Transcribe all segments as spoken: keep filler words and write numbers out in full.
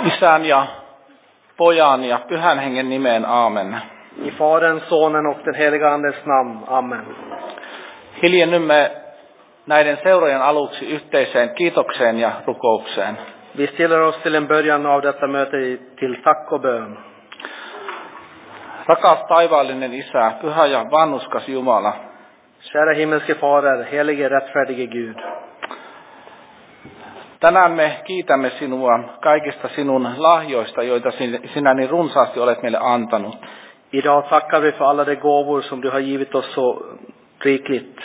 Isän ja Pojan ja Pyhän Hengen nimeen, aamen. I Faderns, Sonen och den heliga Andes namn, amen. Hiljennymme näiden seurojen aluksi yhteiseen kiitokseen ja rukoukseen. Vi stiller oss till en början av detta möte till tack och bön. Rakas taivaallinen Isä, pyhä ja vannuskas Jumala. Kära himmelske Fader, helige rättfärdige Gud. Tänään me kiitämme sinua kaikista sinun lahjoista, joita sinä niin runsaasti olet meille antanut. Idag tackar vi för alla de gåvor som du har givit oss så rikligt.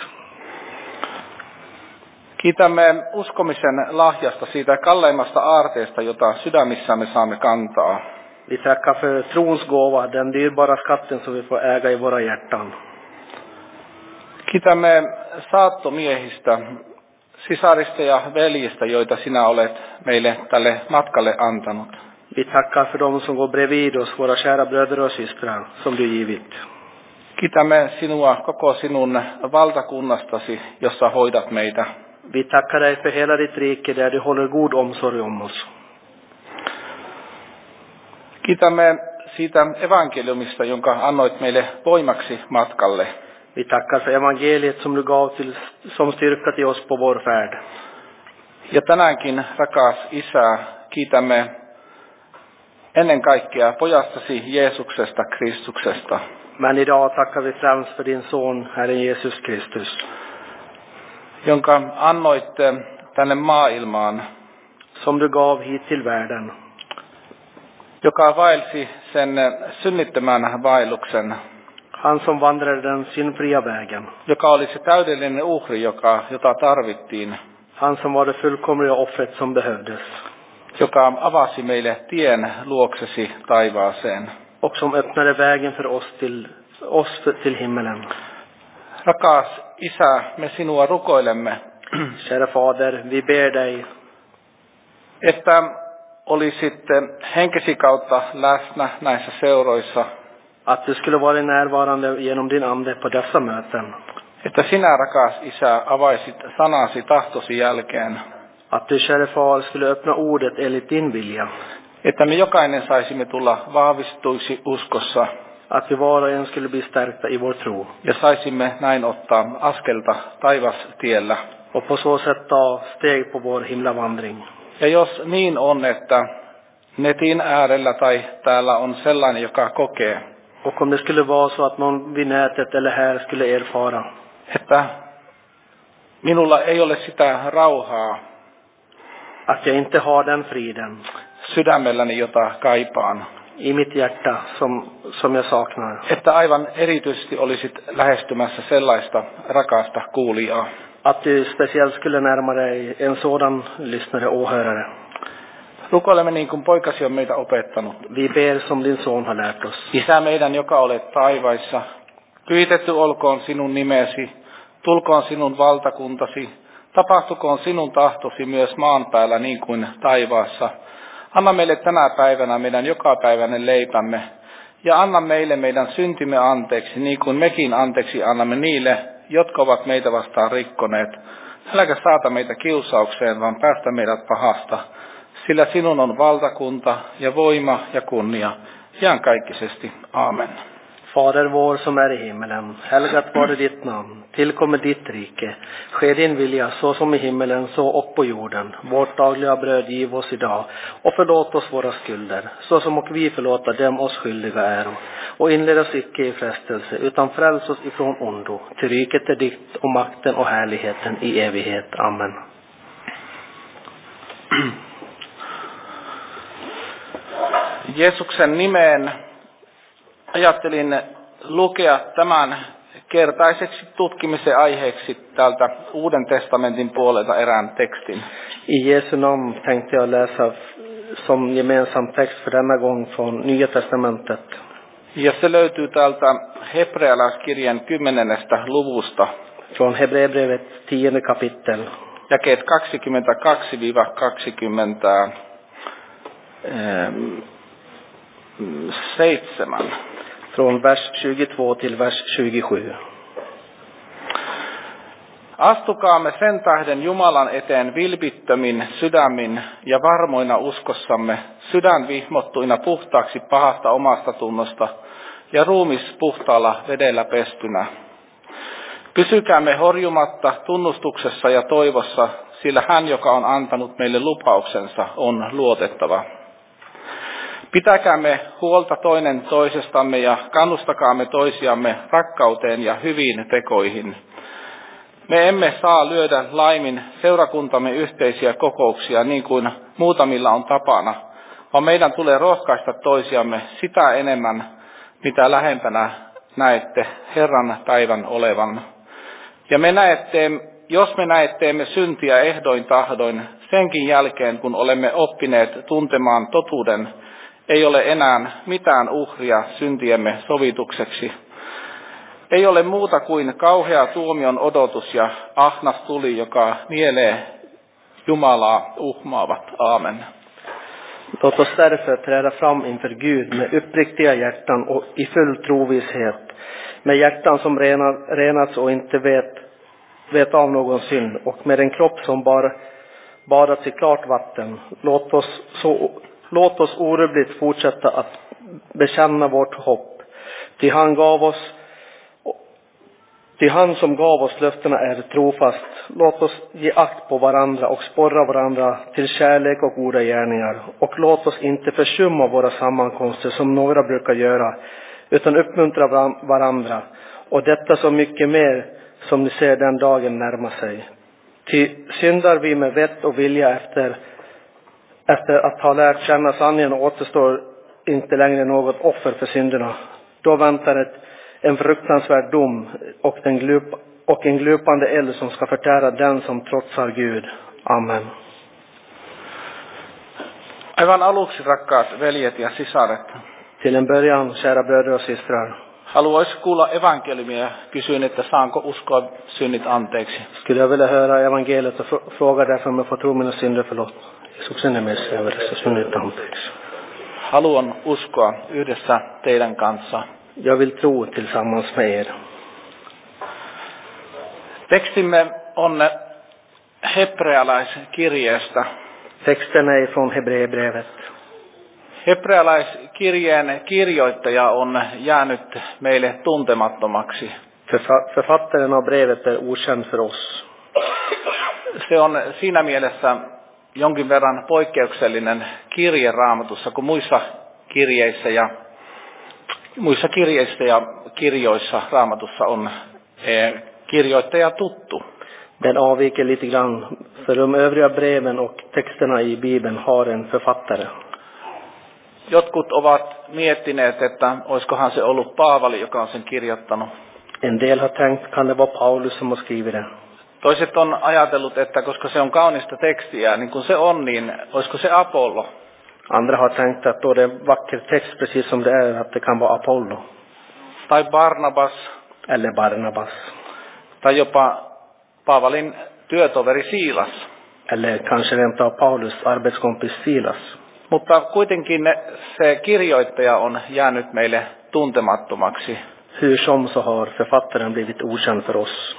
Kiitämme uskomisen lahjasta, siitä kalleimmasta aarteesta, jota sydämissämme saamme kantaa. Vi tackar för trons gåva, den dyrbara skatten som vi får äga i våra hjärtan. Kiitämme saattomiehistä, sisarista ja veljistä, joita sinä olet meille tälle matkalle antanut. Vi tackar för dem som går bredvid oss, våra kära bröder och systrar, som du givit. Kiitämme sinua koko sinun valtakunnastasi, jossa hoidat meitä. Vi tackar dig för hela ditt rike där du håller god omsorg om oss. Kiitämme siitä evankeliumista, jonka annoit meille voimaksi matkalle. Vi tackar för evangeliet som du gav till, som styrka till oss på vår färd. Ja tänäänkin, rakas Isä, kiitämme ennen kaikkea pojastasi Jeesuksesta, Kristuksesta. Men idag tackar vi främst för din son, Herren Jesus Kristus. Jonka annoit tänne maailmaan. Som du gav hit till världen. Joka vaelsi sen synnittömän vaelluksen. Han som vandrade den syndfria vägen. Joka oli se täydellinen uhri, joka, jota tarvittiin. Han som var det fullkomliga offret som behövdes. Joka avasi meille tien luoksesi taivaaseen. Och som öppnade vägen för oss till, oss till himmelen. Rakas Isä, me sinua rukoilemme. Kära Fader, vi ber dig. Että olisit henkesi kautta läsnä näissä seuroissa. Att du skulle vara närvarande genom din ande på dessa möten. Että sinä, rakas Isä, avaisit sanasi tahtosi jälkeen. Att du, kära Far, skulle öppna ordet enligt din vilja. Että me jokainen saisimme tulla vahvistuiksi uskossa. Att vi var och en skulle bli stärkta i vår tro. Ja saisimme näin ottaa askelta taivastiellä. Och på så sätt ta steg på vår himlavandring. Ja jos niin on, että netin äärellä tai täällä on sellainen, joka kokee. Och om det skulle vara så att någon vid nätet eller här skulle erfara. Että minulla ei ole sitä rauhaa. Att jag inte har den friden. Sydämelläni, jota kaipaan. I mitt hjärta som, som jag saknar. Että aivan erityisesti olisit lähestymässä sellaista rakasta kuulijaa. Att du speciellt skulle närma dig en sådan lyssnare och åhörare. Rukoilemme niin kuin poikasi on meitä opettanut. Vi ber som din son har lärt oss. Isä meidän, joka olet taivaissa, pyhitetty olkoon sinun nimesi, tulkoon sinun valtakuntasi, tapahtukoon sinun tahtosi myös maan päällä niin kuin taivaassa. Anna meille tänä päivänä meidän jokapäiväinen leipämme, ja anna meille meidän syntimme anteeksi, niin kuin mekin anteeksi annamme niille, jotka ovat meitä vastaan rikkoneet. Äläkä saata meitä kiusaukseen, vaan päästä meidät pahasta, sillä sinun on valtakunta ja voima ja kunnia, iankaikkisesti. Aamen. Fader vår som är i himmelen, helgat vare ditt namn, tillkommer ditt rike. Ske din vilja så som i himmelen så och på jorden. Vårt dagliga bröd giv oss idag och förlåt oss våra skulder, så som och vi förlåta dem oss skyldiga äro. Och inled oss icke i frestelse, utan fräls oss ifrån ondo. Till riket är ditt och makten och härligheten i evighet. Amen. Jeesuksen nimeen ajattelin lukea tämän kertaiseksi tutkimisen aiheeksi täältä Uuden testamentin puolelta erään tekstin. I Jesu namn tänkte jag läsa som gemensam text för denna gång från Nya testamentet. Ja se löytyy täältä Hebrealaiskirjan kymmenennestä luvusta. Från Hebreerbrevet tionde kapitel. Jakeet kaksikymmentäkaksi kaksikymmentäseitsemän. Från vers tjugotvå till vers tjugosju. Astukaamme sen tähden Jumalan eteen vilpittömin sydämin ja varmoina uskossamme, sydän vihmottuina puhtaaksi pahasta omasta tunnosta ja ruumis puhtaalla vedellä pestynä. Pysykäämme horjumatta tunnustuksessa ja toivossa, sillä hän, joka on antanut meille lupauksensa, on luotettava. Pitäkäämme huolta toinen toisestamme ja kannustakaamme toisiamme rakkauteen ja hyviin tekoihin. Me emme saa lyödä laimin seurakuntamme yhteisiä kokouksia niin kuin muutamilla on tapana, vaan meidän tulee rohkaista toisiamme sitä enemmän, mitä lähempänä näette Herran päivän olevan. Ja me näette, jos me näetteemme syntiä ehdoin tahdoin, senkin jälkeen kun olemme oppineet tuntemaan totuuden, ei ole enää mitään uhria syntiemme sovitukseksi. Ei ole muuta kuin kauhea tuomion odotus ja ahnas tuli, joka nielee Jumalaa uhmaavat. Aamen. Låt oss därför träda fram inför Gud med uppriktiga hjärtan och i full trovisshet, med hjärtan som renar, renats och inte vet, vet av någon synd, och med en kropp som bar, badats i klart vatten. Låt oss, så, låt oss orubbligt fortsätta att bekänna vårt hopp, till han gav oss Till han som gav oss löftena är trofast. Låt oss ge akt på varandra och sporra varandra till kärlek och goda gärningar. Och låt oss inte försumma våra sammankomster som några brukar göra, utan uppmuntra varandra. Och detta så mycket mer som ni ser den dagen närma sig. Ty syndar vi med vett och vilja efter, efter att ha lärt känna sanningen, och återstår inte längre något offer för synderna. Då väntar ett en fruktansvärd dom och, den glup, och en glupande eld som ska förtära den som trotsar Gud. Amen. Aivan aluksi, rakkaat veljet ja sisaret. Till en början, kära bröder och systrar. Haluaisin kuulla evankeliumia ja kysyin, että saanko uskoa synnit anteeksi. Skulle jag vilja höra evangeliet och fråga därför om jag får tro mina synder förlåt. Jeesuksen nimessä ja veressä synnit anteeksi. Haluan uskoa yhdessä teidän kanssa. Jag vill tro tillsammans med er. Tekstimme on hebrealaiskirjeestä. Texten är från Hebreerbrevet. Hebrealaiskirjeen kirjoittaja on jäänyt meille tuntemattomaksi. Författaren av brevet är okänd för oss. Se on siinä mielessä jonkin verran poikkeuksellinen kirje Raamatussa kuin muissa kirjeissä ja Muissa kirjeissä ja kirjoissa Raamatussa on eh, kirjoittaja tuttu. Den avviker lite grann, för de övriga breven och texterna i Bibeln har en författare. Jotkut ovat miettineet, että olisikohan se ollut Paavali, joka on sen kirjoittanut. En del har tänkt, kan det vara Paulus som har skrivit det? Toiset on ajatellut, että koska se on kaunista tekstiä, niin kun se on, niin olisiko se Apollo? Andra har tänkt att då det är en vacker text precis som det är, att det kan vara Apollo. Tai Barnabas. Eller Barnabas. Tai jopa Paavalin työtoveri Siilas. Eller kanske rent av Paulus arbetskompis Silas. Mutta kuitenkin se kirjoittaja on jäänyt meille tuntemattomaksi. Hur som så har författaren blivit okänd för oss.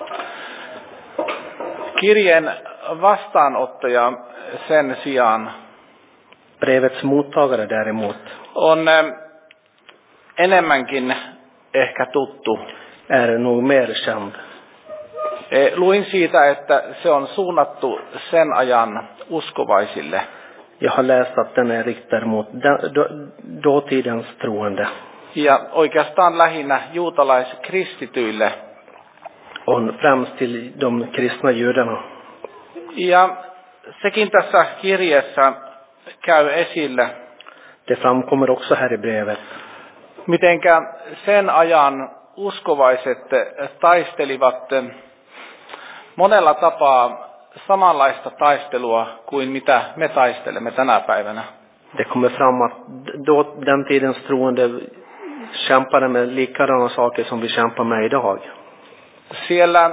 Kirjeen vastaanottaja sen sijaan brevets mottagare däremot on enemmänkin ehkä tuttu. Är nog mer känd. Luin siitä, että se on suunnattu sen ajan uskovaisille. Jag har läst att den är riktad mot dåtidens troende. Ja oikeastaan lähinnä juutalaiskristityille. On främst till de kristna judarna. Ja sekin tässä kirjeessä käy esille. Det framkommer också här i brevet. Mitenkä sen ajan uskovaiset taistelivat monella tapaa samanlaista taistelua kuin mitä me taistelemme tänä päivänä. Det kommer fram att då den tidens troende kämpade med likadana saker som vi kämpar med idag. Siellä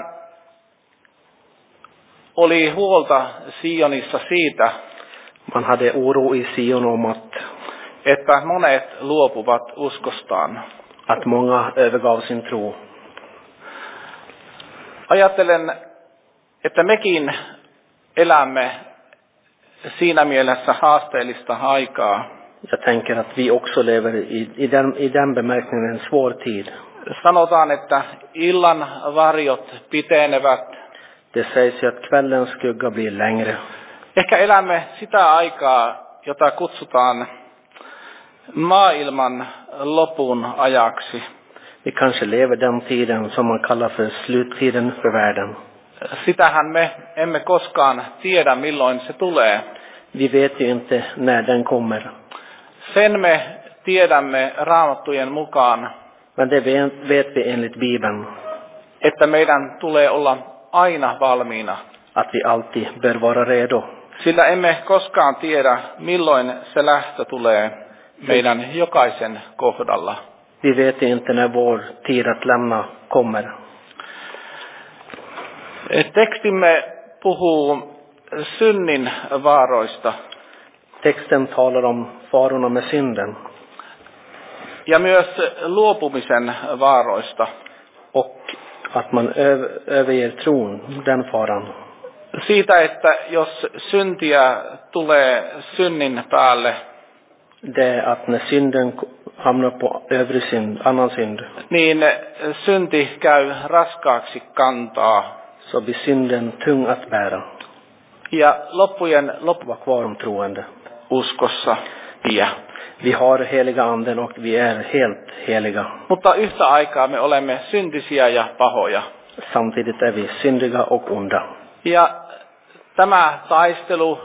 oli huolta Sionissa siitä, man hade oro i Sion om att että monet luopuvat uskostaan. Att många övergav sin tro. Ajattelen että mekin elämme siinä mielessä haasteellista aikaa. Jag tänker att vi också lever i, i, den, i den bemärkningen en svår tid. Sanotaan, että illan varjot pitenevät. Det sägs ju att kvällens skugga blir längre. Ehkä elämme sitä aikaa, jota kutsutaan maailman lopun ajaksi. Vi kanske lever den tiden som man kallar för sluttiden för världen. Sitähän me emme koskaan tiedä, milloin se tulee. Vi vet ju inte när den kommer. Sen me tiedämme Raamattujen mukaan, Men det vet, vet vi enligt Bibeln. Että meidän tulee olla aina valmiina. Att vi alltid bör vara redo. Sillä emme koskaan tiedä, milloin se lähtö tulee meidän jokaisen kohdalla. Vi vet inte när vår tid att lämna kommer. Tekstimme puhuu synnin vaaroista. Texten talar om farorna med synden. Ja myös luopumisen vaaroista. Och att man överger tron, den faran. Siitä, että jos syntiä tulee synnin päälle, det är att när synden hamnar på övrig synd, annan synd, niin synti käy raskaaksi kantaa. Så blir synden tung att bära. Ja loppujen loppu Var kvar om troende. uskossa tie. Vi har heliga anden och vi är helt heliga. Mutta yhtä aikaa me olemme syntisiä ja pahoja. Samtidigt är vi syndiga och onda. Ja tämä taistelu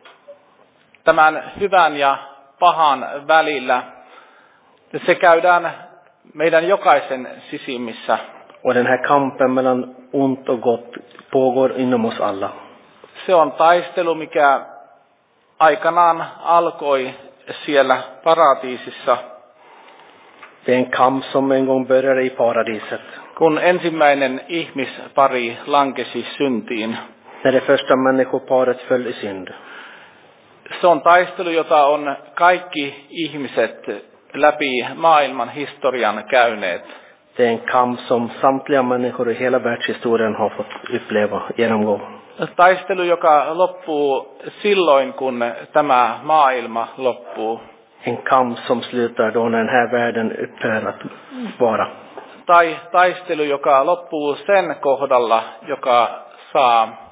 tämän hyvän ja pahan välillä, se käydään meidän jokaisen sisimmissä. Och den här kampen mellan ont och gott pågår inom oss alla. Se on taistelu, mikä aikanaan alkoi siellä paratiisissa. Det är en kamp som en gång började i paradiset. Kun ensimmäinen ihmispari lankesi syntiin. När det första människoparet föll i synd. Se on taistelu, jota on kaikki ihmiset läpi maailman historian käyneet. Det är en kamp som samtliga människor i hela världshistorien har fått uppleva, genomgå. Taistelu, joka loppuu silloin, kun tämä maailma loppuu. En kamp som slutar då när den här världen upphör att vara. Tai taistelu, joka loppuu sen kohdalla, joka saa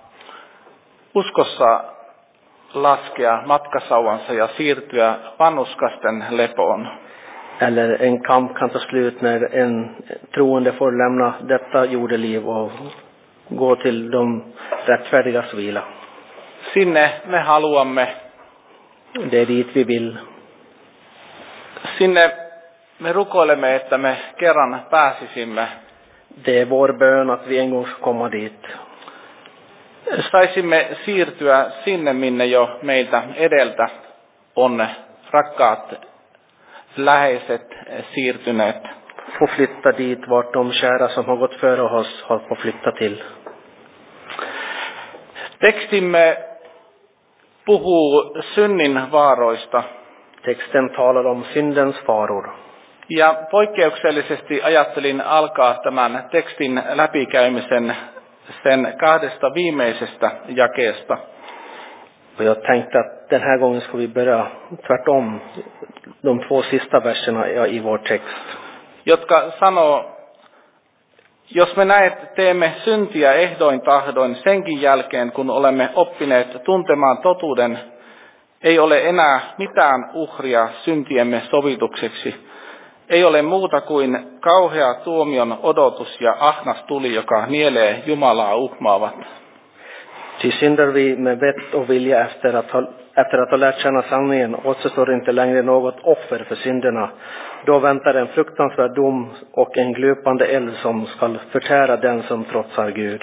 uskossa laskea matkasauvansa ja siirtyä vanhuskasten lepoon. Eller en kamp kan ta slut när en troende får lämna detta jordeliv och gå till de rättfärdigas vila. Sinne me haluamme. Det är dit vi vill. Sinne me rukoilemme, että me kerran pääsisimme. Det är vår bön att vi en gång ska komma dit. Saisimme siirtyä sinne, minne jo meiltä edeltä on rakkaat läheiset siirtyneet. Få flytta dit vart de kära som har gått före oss har fått flytta till. Tekstimme puhuu synnin vaaroista. Texten talar om syndens faror. Ja poikkeuksellisesti ajattelin alkaa tämän tekstin läpikäymisen sen kahdesta viimeisestä jakeesta. Och jag tänkte att den här gången ska vi börja tvärtom de två sista verserna i vår text. Jotka sanoo, jos me näet teemme syntiä ehdoin tahdoin senkin jälkeen, kun olemme oppineet tuntemaan totuuden, ei ole enää mitään uhria syntiemme sovitukseksi. Ei ole muuta kuin kauhea tuomion odotus ja ahnas tuli, joka nielee Jumalaa uhmaavat. Ty syndar vi med vett och vilja efter att ha, efter att ha lärt känna sanningen, återstår inte längre något offer för synderna. Då väntar en fruktansvärd dom och en glupande eld som skall förtära den som trotsar Gud.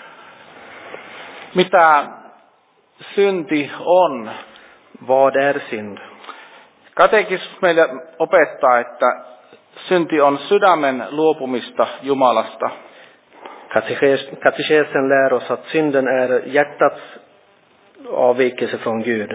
Mitä synti on? Vad är synd? Katekismus meille opettaa, että synti on sydämen luopumista Jumalasta. Katekesen lär oss att synden är hjärtats avvikelse från Gud.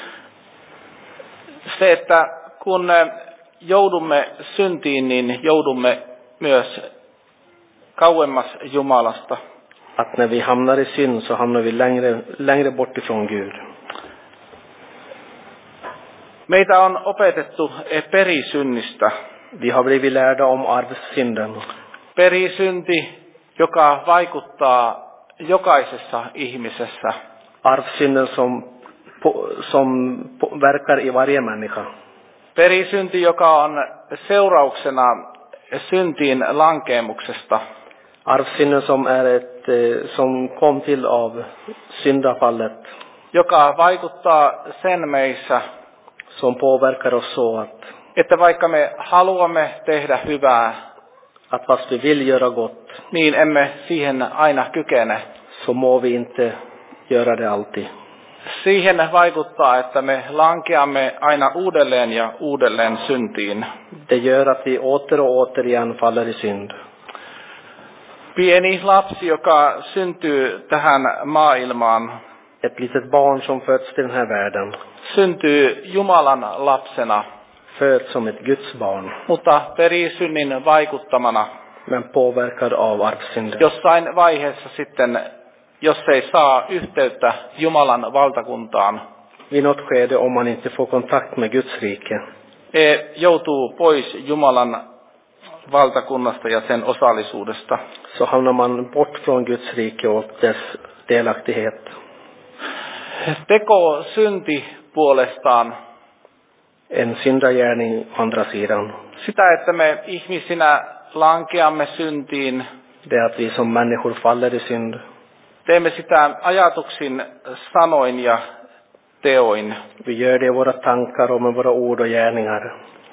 Se, että kun joudumme syntiin, niin joudumme myös kauemmas Jumalasta. Att när vi hamnar i synd så hamnar vi längre, längre bort ifrån Gud. Meitä on opetettu perisynnistä. Vi har blivit lärda om arvsynden. Perisynti, joka vaikuttaa jokaisessa ihmisessä. Arvsynden som, som verkar i varje människa. Perisynti, joka on seurauksena syntiin lankeemuksesta. Arvsynden som är ett, som kom till av syndafallet. Joka vaikuttaa sen meissä, som påverkar oss så att, että vaikka me haluamme tehdä hyvää, att fast vi vill göra gott, niin emme siihen aina kykene. Så må vi inte göra det alltid. Siihen vaikuttaa, että me lankeamme aina uudelleen ja uudelleen syntiin. Det gör att vi åter och återigen faller i synd. Pieni lapsi, joka syntyy tähän maailmaan, ett litet barn som föds till den här världen, syntyy Jumalan lapsena, föds som ett Guds barn, mutta perisynnin vaikuttamana, men påverkad av arvsynden. Jossain vaiheessa sitten, jos ei saa yhteyttä Jumalan valtakuntaan, vid något skede om man inte får kontakt med Guds rike, joutuu pois Jumalan valtakunnasta ja sen osallisuudesta. Så hamnar man bort från Guds rike och dess delaktighet. Teko synti puolestaan, en syndagärning andra sidan. Sitä, että me ihmisinä lankeamme syntiin, det är att vi som människor faller i synd. Teemme sitä ajatuksin, sanoin ja teoin. Vi gör det i våra tankar och med våra ord och gärningar.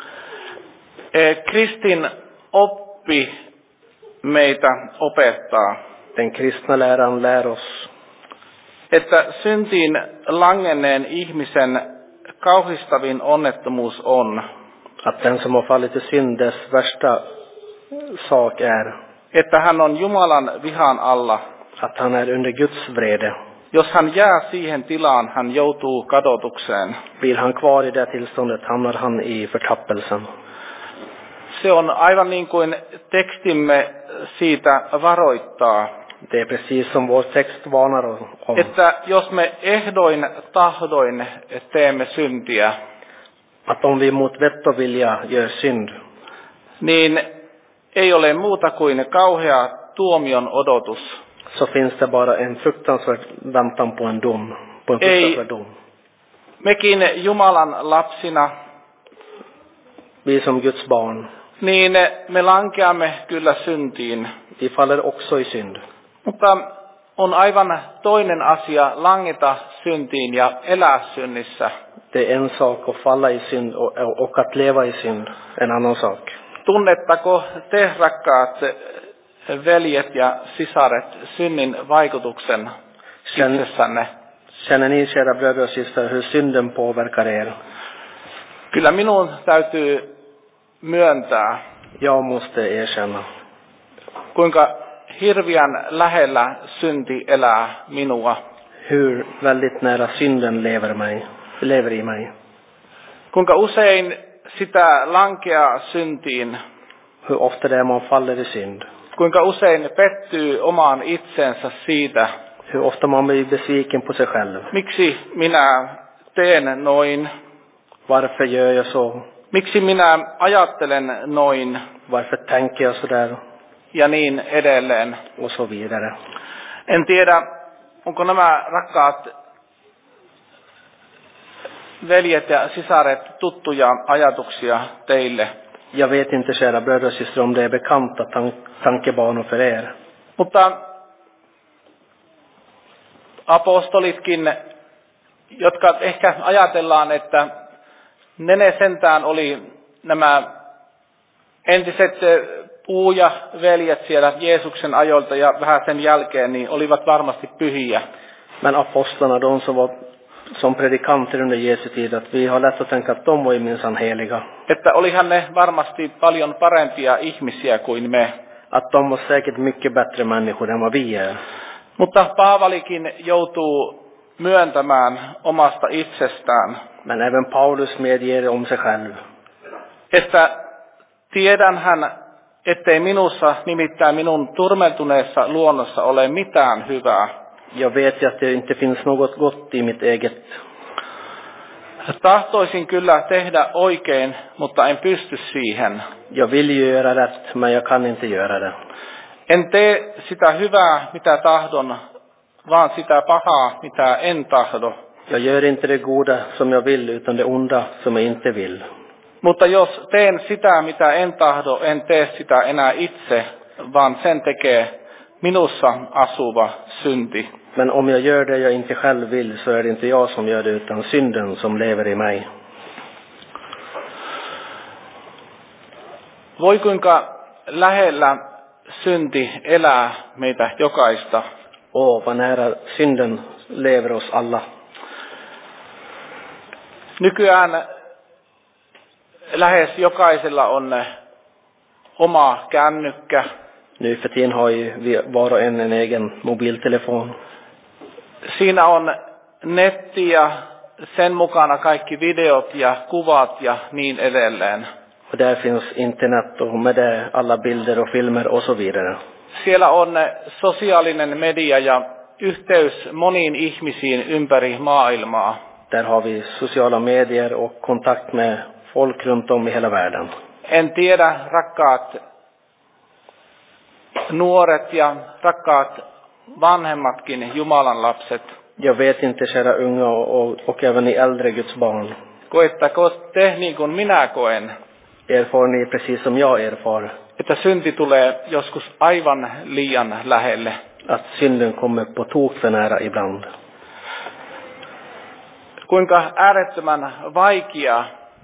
Kristin oppi meitä opettaa, den kristna läran lär oss, että syntiin langenneen ihmisen kauhistavin onnettomuus on, att den som har fallit i synd, dess värsta sak är, että hän on Jumalan vihan alla, att han är under Guds vrede. Jos hän jää siihen tilaan, hän joutuu kadotukseen. Blir han kvar i det tillståndet hamnar han i förtappelsen. Se on aivan niin kuin tekstimme siitä varoittaa. Det är precis som vår text varnar om. Että jos me ehdoin tahdoin teemme syntiä, att om vi mot vett och vilja gör synd, niin ei ole muuta kuin kauhea tuomion odotus. Så finns det bara en fruktansvärd väntan på en dom, på en fruktansvärd dom. Mekin Jumalan lapsina, vi som Guds barn, niin me lankeamme kyllä syntiin. Vi faller också i synd. Mutta on aivan toinen asia langeta syntiin ja elää synnissä. Det är en sak att falla i synd och, och att leva i synd, en annan sak. Tunnettako te, rakkaat veljet ja sisaret, synnin vaikutuksen itsessänne? Känner ni, kära bröder och systrar, hur synden påverkar er? Kyllä minun täytyy myöntää, jag måste erkänna, kuinka hirviän lähellä synti elää minua. Hur väldigt nära synden lever mig, lever i mig. Kuinka usein sitä lankeaa syntiin. Hur ofta det är man faller i synd. Kuinka usein pettyy omaan itsensä siitä. Hur ofta man blir besviken på sig själv. Miksi minä teen noin? Varför gör jag så? Miksi minä ajattelen noin? Varför tänker jag så där? Ja niin edelleen. Och så vidare. En tiedä, onko nämä rakkaat veljet ja sisaret tuttuja ajatuksia teille. Jag vet inte, kära bröder och systrar, om det är bekanta tan- tankebanor för er. Mutta apostolitkin, jotka ehkä ajatellaan, että ne sentään oli nämä entiset puuja veljet siellä Jeesuksen ajoilta ja vähän sen jälkeen, niin olivat varmasti pyhiä. Men apostlarna, de som var som predikanter under Jesu tid, att vi har lätt att tänka att de var ju minsann heliga. Että olihan ne varmasti paljon parempia ihmisiä kuin me. Att de var säkert mycket bättre människor än vad vi är. Mutta Paavalikin joutuu myöntämään omasta itsestään, Men även Paulus medger om sig själv. että tiedänhän, ettei minussa, nimittäin minun turmeltuneessa luonnossa ole mitään hyvää. Jag vet ju att det inte finns något gott i mitt eget. Tahtoisin kyllä tehdä oikein, mutta en pysty siihen. Jag vill ju göra rätt, men jag kan inte göra det. En tee sitä hyvää, mitä tahdon, vaan sitä pahaa, mitä en tahdo. Jag gör inte det goda som jag vill, utan det onda som jag inte vill. Mutta jos teen sitä, mitä en tahdo, en tee sitä enää itse, vaan sen tekee minussa asuva synti. Men om jag gör det jag inte själv vill, så är det inte jag som gör det, utan synden som lever i mig. Voi kuinka lähellä synti elää meitä jokaista. Åh, vad nära synden lever oss alla. Nykyään lähes jokaisella on oma kännykkä. Nu för tiden har ju vi var och en en egen mobiltelefon. Siinä on netti ja sen mukana kaikki videot ja kuvat ja niin edelleen. Och där finns internet och med det alla bilder och filmer och så vidare. Siellä on sosiaalinen media ja yhteys moniin ihmisiin ympäri maailmaa. Där har vi sociala medier och kontakt med folk runt om i hela världen. En tiedä, rakkaat nuoret ja rakkaat vanhemmatkin Jumalan lapset. Jag vet inte, kära unga och, och, och även ni äldre Guds barn. Koettako te niin kuin minä koen? Erfar ni precis som jag erfar. Että synti tulee joskus aivan liian lähelle. Att synden kommer på tok för nära ibland. Kuinka äärettömän vaikea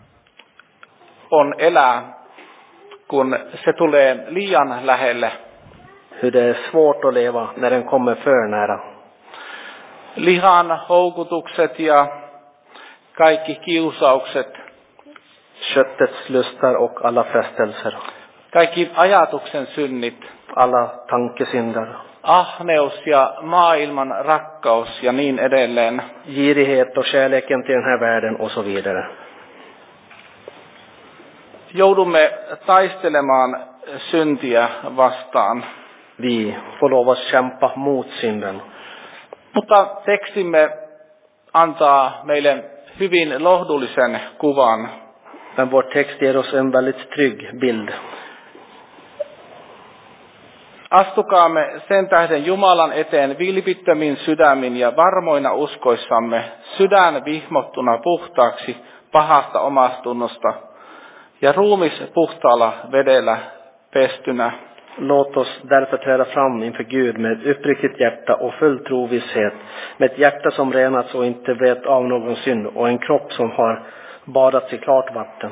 on elää, kun se tulee liian lähelle. Hur det är svårt att leva när den kommer för nära. Lihan houkutukset ja kaikki kiusaukset. Köttets lustar och alla frestelser. Kaikki ajatuksen synnit. Alla tankesynder. Ahneus ja maailman rakkaus ja niin edelleen. Girighet och kärleken till den här världen och så vidare. Joudumme taistelemaan syntiä vastaan. Vi får lov att kämpa mot synden. Mutta tekstimme antaa meille hyvin lohdullisen kuvan. Men vår text ger oss en väldigt trygg bild. Astukaamme sen tähden Jumalan eteen vilpittömin sydämin ja varmoina uskoissamme, sydän vihmottuna puhtaaksi pahasta omastunnosta ja ruumis puhtaalla vedellä pestynä. Låt oss därför träda fram inför Gud med ett uppriktigt hjärta och full trovisshet, med ett hjärta som renats och inte vet av någon synd och en kropp som har badats i klart vatten.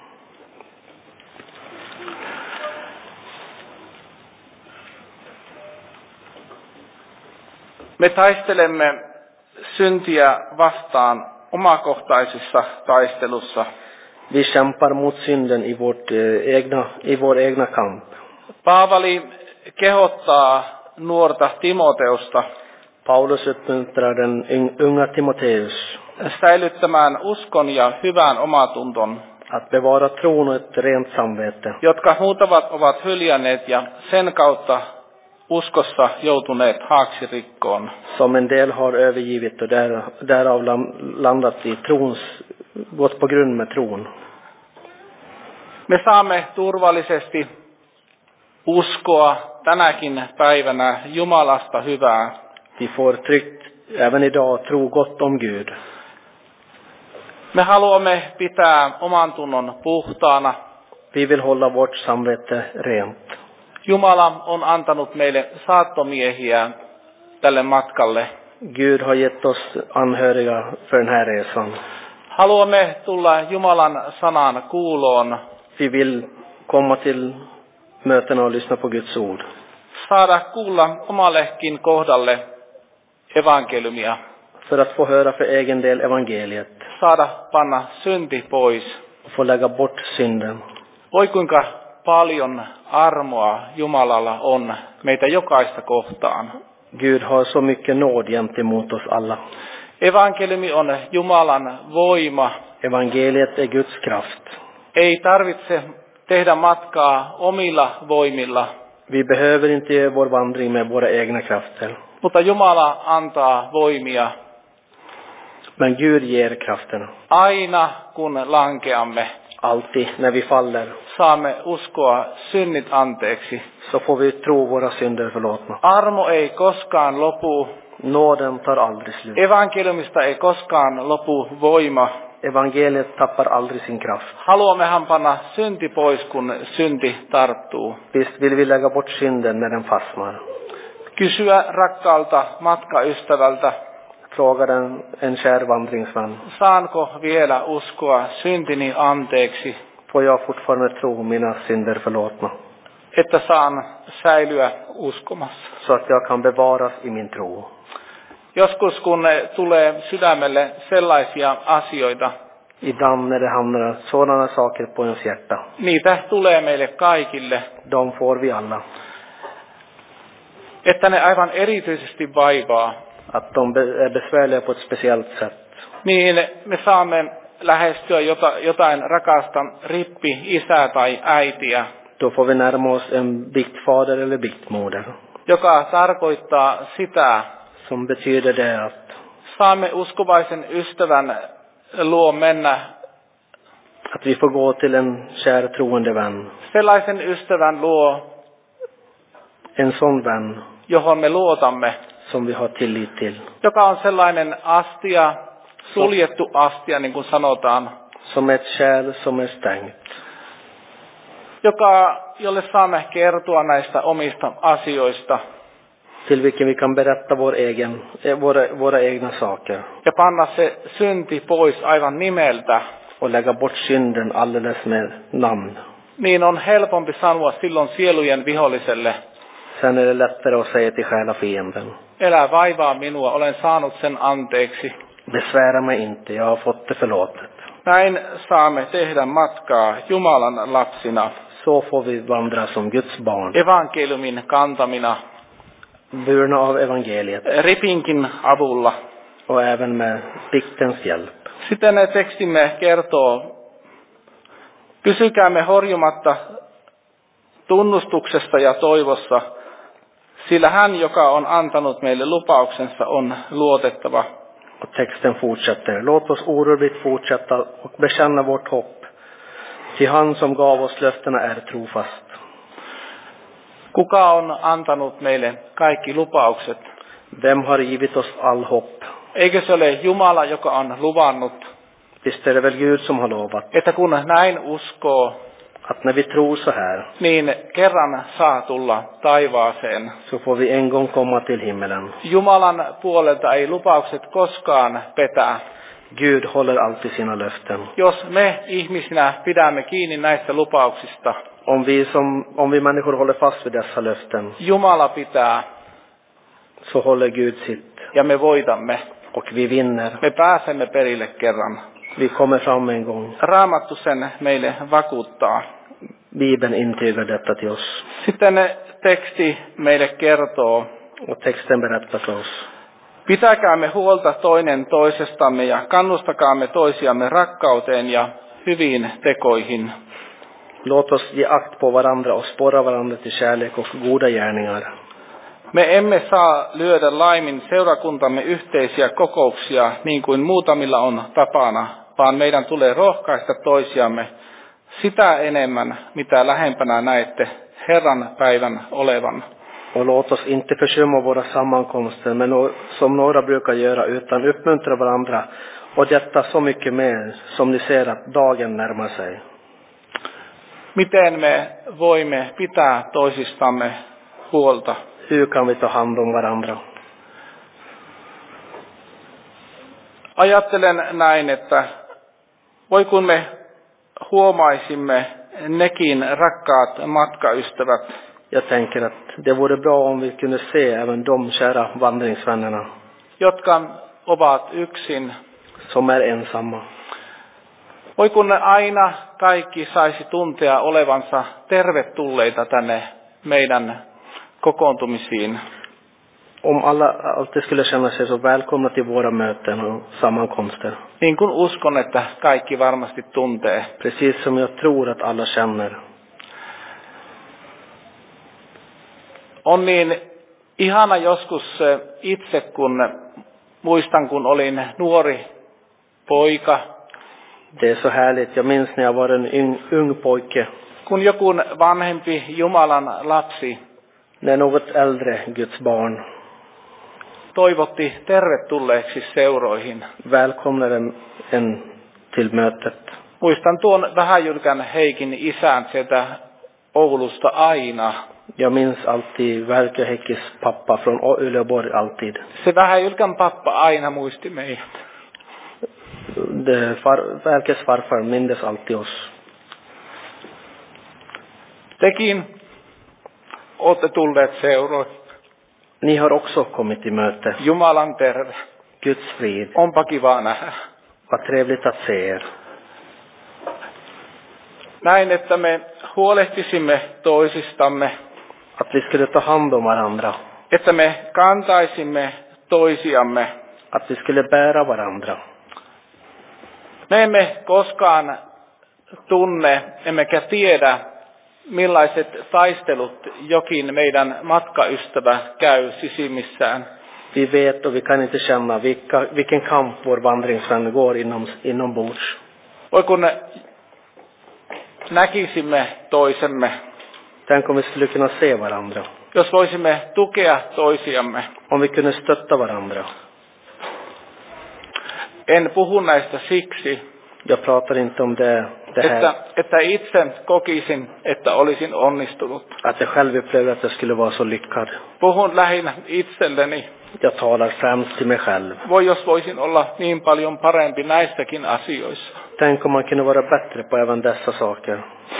Me taistelemme syntiä vastaan omakohtaisessa taistelussa. Vi kämpar mot synden i vårt eh, egna i vår egna kamp. Paavali kehottaa nuorta Timoteusta Paulus uppmuntrar den unga Timoteus säilyttämään uskon ja hyvän omatunton, att bevara tron och ett rent samvete, jotka muutamat ovat hyljänneet ja sen kautta uskossa joutuneet haaksirikkoon. som en del har övergivit och där, därav landat i trons, gått på grund med tron. Me saamme turvallisesti uskoa tänäkin päivänä Jumalasta hyvää. Vi får tryggt även idag tro gott om Gud. Me haluamme pitää oman tunnon puhtaana. Vi vill hålla vårt samvete rent. Jumala on antanut meille saattomiehiä tälle matkalle. Gud har gett oss anhöriga för den här resan. Haluamme tulla Jumalan sanan kuuloon. Vi vill komma till mötena och lyssna på Guds ord. Saada kuulla omallekin kohdalle evankeliumia. För att få höra för egen del evangeliet. Saada panna synti pois. Och få lägga bort synden. Voi kuinka paljon armoa Jumalalla on meitä jokaista kohtaan. Gud har så mycket nåd gentemot oss alla. Evankeliumi on Jumalan voima. Evangeliet är Guds kraft. Ei tarvitse tehdä matkaa omilla voimilla, Vi behöver inte göra vår vandring med våra egna krafter. mutta Jumala antaa voimia. Men Gud ger krafterna. Aina kun lankeamme, Alltid när vi faller saamme uskoa synnit anteeksi. så får vi tro våra synder förlåtna. Armo ei koskaan lopu. Nåden tar aldrig slut. Evankeliumista ei koskaan lopu voima. Evangeliet tappar aldrig sin kraft. Haluammehan panna synti pois, kun synti tarttuu. Visst vill vi lägga bort synden när den fastnar. Kysyä rakkaalta matkaystävältä, Frågar en, en kär vandringsvän. saanko vielä uskoa syntini anteeksi, Får jag fortfarande tro mina synder förlåtna? että saan säilyä uskomassa. Så att jag kan bevaras i min tro. Joskus kun tulee sydämelle sellaisia asioita, Ibland när det hamnar sådana saker på ens hjärta. niitä tulee meille kaikille, De får vi alla. että ne aivan erityisesti vaivaa. Att de be- är besvärliga på ett speciellt sätt. Niin me saamme lähestyä jota, jotain rakasta rippi isää tai äitiä, Då får vi närma oss en biktfader eller biktmoder. joka tarkoittaa sitä, Som betyder det att, saamme uskovaisen ystävän luo mennä, att vi får gå till en kär troende vän. sellaisen ystävän luo, En sån vän johon me luotamme, som vi har tillit till. joka on sellainen astia, suljettu astia, niin kuin sanotaan, Som ett kärl som är stängt. joka, jolle saamme kertoa näistä omista asioista Till vilken vi kan berätta vår egen, eh, våra, våra egna saker. ja panna se synti pois aivan nimeltä. Och lägga bort synden alldeles med namn. Niin on helpompi sanoa silloin sielujen viholliselle, Sen är det lättare att säga till själafienden. elä vaivaa minua, olen saanut sen anteeksi. Besvära mig inte, jag har fått det förlåtet. Näin saamme tehdä matkaa Jumalan lapsina, Så får vi vandra som Guds barn. evankeliumin kantamina, Burna av evangeliet. ripinkin avulla. Och även med biktens hjälp. Sitten tekstimme kertoo, kysykäämme horjumatta tunnustuksesta ja toivossa, sillä hän, joka on antanut meille lupauksensa, on luotettava. Och texten fortsätter. Låt oss oroligt fortsätta och bekänna vårt hopp. Till han som gav oss löftena är trofast. Kuka on antanut meille kaikki lupaukset? Vem har givit oss all hopp? Eikö se ole Jumala, joka on luvannut, Visst är det väl Gud som har lovat. että kun näin uskoo, Att när vi tror så här niin kerran saa tulla taivaaseen. så får vi en gång komma till himmelen. Jumalan puolelta ei lupaukset koskaan petä. Gud håller alltid sina löften. Jos me ihmisinä pidämme kiinni näistä lupauksista, Om vi, som, om vi människor håller fast vid dessa löften Jumala pitää så håller Gud sitt. ja me voitamme. Och vi vinner. Me pääsemme perille kerran. Vi kommer fram en gång. Raamattu sen meille vakuuttaa. Bibeln intygar detta till oss. Sitten teksti meille kertoo, Och texten berättar för oss. pitäkäämme huolta toinen toisestamme ja kannustakaamme toisiamme rakkauteen ja hyviin tekoihin. Låt oss ge akt på varandra och sporra varandra till kärlek och goda gärningar. Me emme saa lyödä laimin seurakuntamme yhteisiä kokouksia niin kuin muutamilla on tapana, vaan meidän tulee rohkaista toisiamme sitä enemmän, mitä lähempänä näette Herran päivän olevan. Och låt oss inte försumma våra sammankomster, men no- som några brukar göra, utan uppmuntra varandra. Och detta så mycket mer som ni ser att dagen närmar sig. Miten me voimme pitää toisistamme huolta? Hur kan vi ta hand om varandra? Ajattelen näin, että voi kun me huomaisimme nekin rakkaat matkaystävät, Jag tänker att det vore bra om vi kunde se även de kära vandringsvännerna jotka ovat yksin. som är ensamma. Voi kun aina kaikki saisi tuntea olevansa tervetulleita tänne meidän kokoontumisiin. Om alla alltid skulle känna sig så välkomna till våra möten och sammankomster. Niin kuin uskon, että kaikki varmasti tuntee. Precis som jag tror att alla känner. On niin ihana joskus itse, kun muistan, kun olin nuori poika. Det är så härligt. Jag minns när jag var en ung, ung pojke. Kun joku vanhempi Jumalan lapsi När något äldre Guds barn toivotti tervetulleeksi seuroihin. välkomnade en till mötet. Muistan tuon vähäjylkän Heikin isän sieltä Oulusta aina. Jag minns alltid Verkö Heikis pappa från Uleåborg alltid. Se vähäjylkän pappa aina muisti meidät. Det far, Verkes farfar mindes alltid oss. Tekin olette tulleet seuroihin. Ni har också kommit till möte. Jumalan terve. Guds frid. Onpa kiva nähdä. Vad trevligt att se er. Näin, että me huolehtisimme toisistamme. Att vi skulle ta hand om varandra. Että me kantaisimme toisiamme. Att vi skulle bära varandra. Me emme koskaan tunne, emmekä tiedä, millaiset taistelut jokin meidän matkaystävä käy sisimmissään. Vi vet och vi kan inte känna vilka, vilken kamp vår vandringsvän går inom, inombords. Voi kun näkisimme toisemme. Tänk om vi skulle kunna se varandra. Jos voisimme tukea toisiamme. Om vi kunde stötta varandra. En puhu näistä siksi, Jag pratar inte om det, det här. että, että itse kokisin, että olisin onnistunut. Att jag själv upplevde att jag skulle vara så lyckad. Puhun lähinnä itselleni. Jag talar främst till mig själv. Voi jos voisin olla niin paljon parempi näissäkin asioissa. Tänk om man kunde vara bättre på även dessa saker.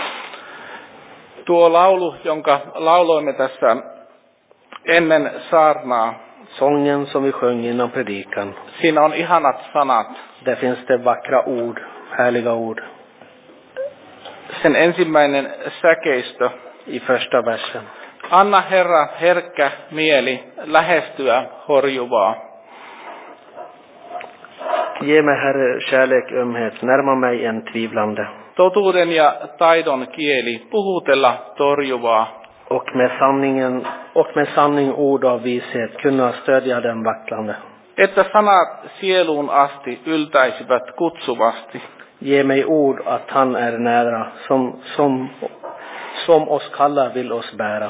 Tuo laulu, jonka lauloimme tässä ennen saarnaa. Sången som vi sjöng innan predikan. Siinä on ihanat sanat. Där finns det vackra ord, härliga ord. Sen ensimmäinen säkeistö. I första versen. Anna Herra herkkä mieli lähestyä horjuvaa. Ge mig Herre kärlek, ömhet, närma mig en tvivlande. Totuuden ja taidon kieli puhutella torjuvaa. Och med sanningen och med sanning ord av vishet kunna stödja den vacklande. Että sanat sieluun asti yltäisivät kutsuvasti. Ge mig ord att han är nära, som, som, som oss kallar vill oss bära.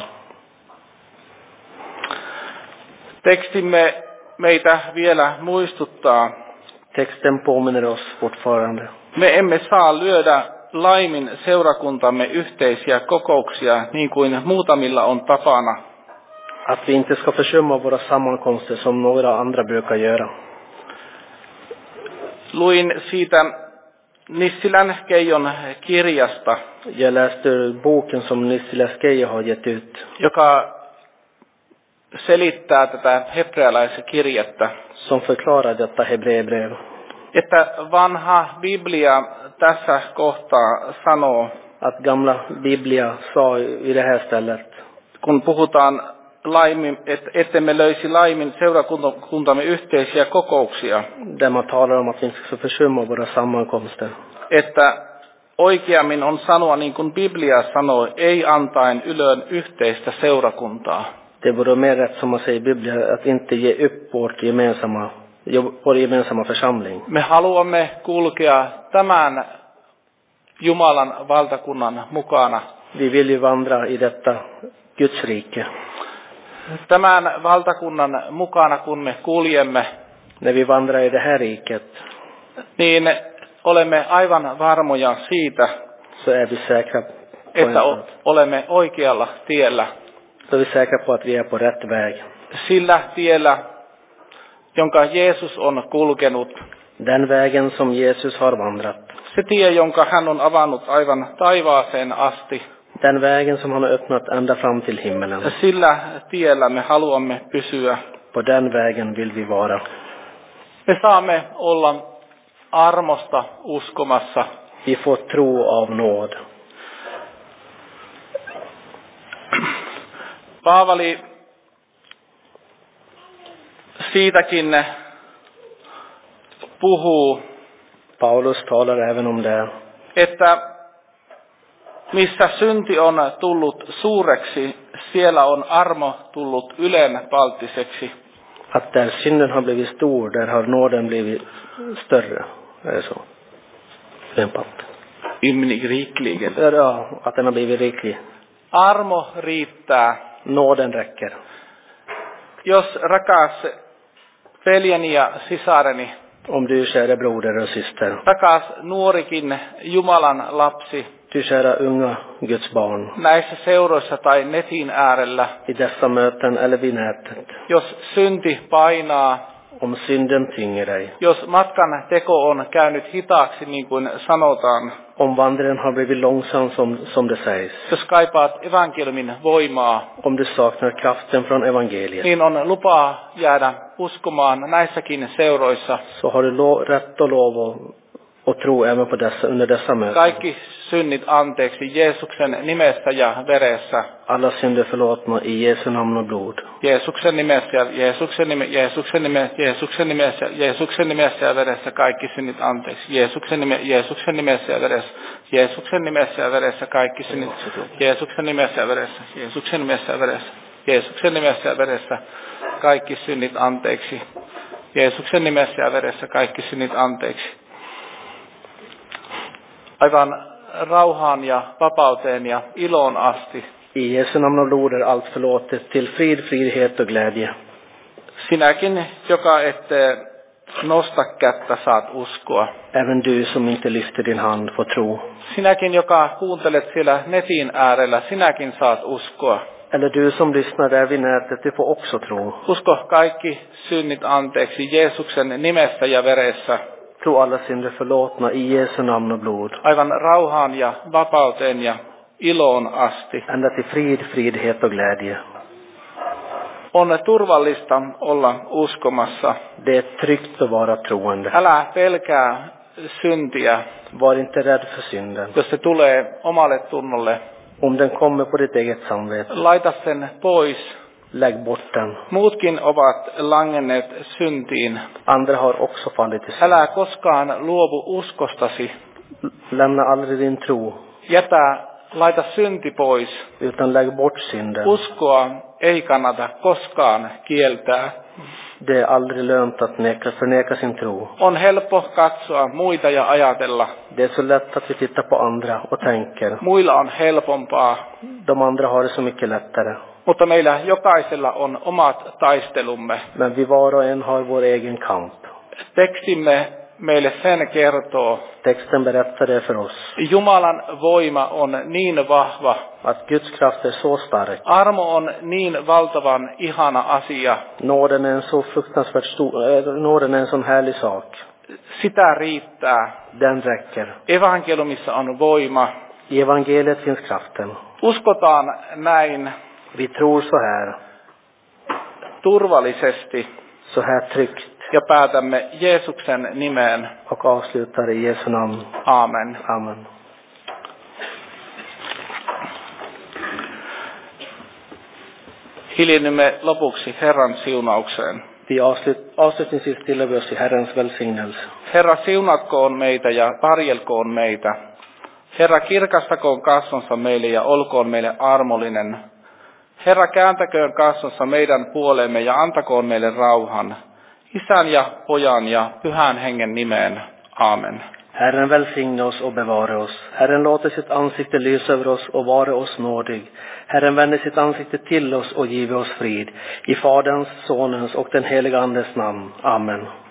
Tekstimme meitä vielä muistuttaa. Texten påminner oss fortfarande. Me emme saa lyödä laimin seurakuntamme yhteisiä kokouksia niin kuin muutamilla on tapana. Att vi inte ska försumma våra sammankomster som några andra brukar göra. Luin siitä Nissilän Keijon kirjasta, Jag läste boken som Nissilä Keijo har gett ut. joka selittää tätä hebrealaiskirjettä. Som förklarar detta hebreerbrev. Että vanha Biblia tässä kohtaa sanoo, Att gamla Biblia sa i det här stället. kun puhutaan laimin, et, ettemme löysi laimin seurakuntamme yhteisiä kokouksia. Där man talar om att vi inte ska försumma våra sammankomster. Että oikeammin on sanoa niin kuin Biblia sanoo, ei antaen ylön yhteistä seurakuntaa. Det vore mer rätt som man säger i Bibeln, att inte ge upp vårt gemensamma, vår gemensamma församling. Me haluamme kulkea tämän Jumalan valtakunnan mukana. Vi vill ju vandra i detta Guds rike. Tämän valtakunnan mukana, kun me kuljemme, När vi vandrar i det här riket, niin olemme aivan varmoja siitä, så är vi säkra på että en sak. olemme oikealla tiellä. Så är vi säkra på att vi är på rätt väg. Sillä tiellä, jonka Jeesus on kulkenut. Den vägen som Jesus har vandrat. Se tie, jonka hän on avannut aivan taivaaseen asti. Den vägen som han har öppnat ända fram till himmelen. Sillä tiellä me haluamme pysyä. På den vägen vill vi vara. Me saamme olla armosta uskomassa. Vi får tro av nåd. Paavali siitäkin puhuu, Paulus talar även om det. että Missä synti on tullut suureksi, siellä on armo tullut ylenpalttiseksi. Att där synden har blivit stor, där har nåden blivit större. Är det så? Lämpant. Ymnirikligen. Ja, att den har blivit riklig. Armo riittää. Nåden räcker. Jos rakas veljeni ja sisareni, Om du, kära broder och syster, rakas nuorikin Jumalan lapsi, du, kära unga Guds barn, näissä seuroissa tai netin äärellä, i dessa möten eller vid nätet, jos synti painaa, om synden tynger dig, jos matkan teko on käynyt hitaaksi niin kuin sanotaan, om vandringen har blivit långsam som, som det sägs, jos kaipaat evankeliumin voimaa, om du saknar kraften från evangeliet, niin on lupaa jäädä uskomaan näissäkin seuroissa. så har du lo, rätt och lov och, och tro även på dessa, under dessa möten. Kaikki synnit anteeksi Jeesuksen nimessä ja veressä. Alla synder förlåtna i Jesu namn och blod. Jeesuksen nimessä ja Jeesuksen nimessä, Jeesuksen nimessä, Jeesuksen nimessä, Jeesuksen nimessä ja veressä kaikki synnit anteeksi. Jeesuksen nimessä, Jeesuksen nimessä ja veressä, Jeesuksen nimessä ja veressä kaikki synnit. Jeesuksen nimessä ja veressä, Jeesuksen nimessä ja veressä, Jeesuksen nimessä ja veressä kaikki synnit anteeksi. Jeesuksen nimessä ja veressä kaikki synnit anteeksi. Aivan rauhaan ja vapauteen ja iloon asti. I Jesu namn och blod är allt förlåtet till frid, frihet och glädje. Sinäkin, joka et nosta kättä, saat uskoa. Även du som inte lyfter din hand får tro. Sinäkin, joka kuuntelet siellä netin äärellä, sinäkin saat uskoa. Eller du som lyssnar där vid nätet, du får också tro. Usko kaikki synnit anteeksi Jeesuksen nimessä ja veressä. Tro alla synder förlåtna i Jesu namn och blod. Aivan rauhaan ja vapauteen ja iloon asti. Ända till frid, frihet och glädje. On turvallista olla uskomassa. Det är tryggt att vara troende. Älä pelkää syntiä, Var inte rädd för synden. jos se tulee omalle tunnolle. Om den kommer på ditt eget samvete, Laita sen pois. lägg bort den. Muutkin ovat langenneet syntiin. Andra har också fallit i synd. Älä koskaan luovu uskostasi. Lämna aldrig din tro, Jätä, laita synti pois. utan lägg bort synden. Uskoa ei kannata koskaan kieltää. Det är aldrig lönt att neka, förneka sin tro. On helppo katsoa muita ja ajatella. Det är så lätt att vi tittar på andra och tänker. Muilla on helpompaa. De andra har det så mycket lättare. Mutta meillä jokaisella on omat taistelumme. Men vi var och en har vår egen kamp. Tekstimme meille sen kertoo. Texten berättar det för oss. Jumalan voima on niin vahva. Att Guds kraft är så stark. Armo on niin valtavan ihana asia. Nåden är en så fruktansvärt stor, äh, nåden är en sån härlig sak. Sitä riittää. Den räcker. Evankeliumissa on voima. I evangeliet finns kraften. Uskotaan näin Vi tror så här. turvallisesti Så här tryggt. ja päätämme Jeesuksen nimeen. Och avslutar i Jesu namn. Aamen. Amen. Hiljennymme lopuksi Herran siunaukseen. Vi avslut, avslutningsvis stiller vi oss i Herrens välsignelse. Herra, siunatkoon meitä ja varjelkoon meitä. Herra, kirkastakoon kasvonsa meille ja olkoon meille armollinen. Herra, kääntäköön kasvonsa meidän puoleemme ja antakoon meille rauhan. Isän ja pojan ja pyhän hengen nimeen. Aamen. Herren välsigne oss och bevara oss. Herren låter sitt ansikte lysa över oss och vara oss nådig. Herren vänder sitt ansikte till oss och giver oss frid. I Faderns, Sonens och den heliga Andes namn. Amen.